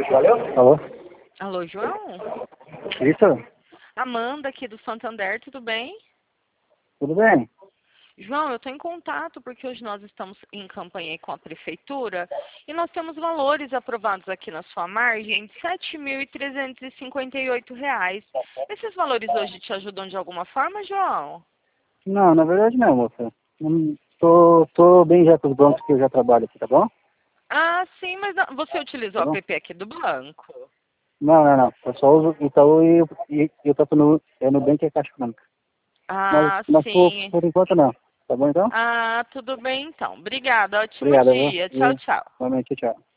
Alô? Alô, João? Isso? Amanda aqui do Santander, tudo bem? Tudo bem? João, eu estou em contato porque hoje nós estamos em campanha aí com a prefeitura e nós temos valores aprovados aqui na sua margem de R$ 7.358. Esses valores hoje te ajudam de alguma forma, João? Não, na verdade não, moça. Tô bem já com os bancos que eu já trabalho aqui, tá bom? Ah, sim, mas você utilizou Tá o bom? app aqui do banco? Não. Eu só uso Itaú e eu tô no Nubank e a Caixa Econômica. Mas, Ah, mas sim. por enquanto não. Tá bom então? Ah, tudo bem então. Obrigada, ótimo Obrigado, viu? dia. Tchau, E, tchau. realmente, tchau.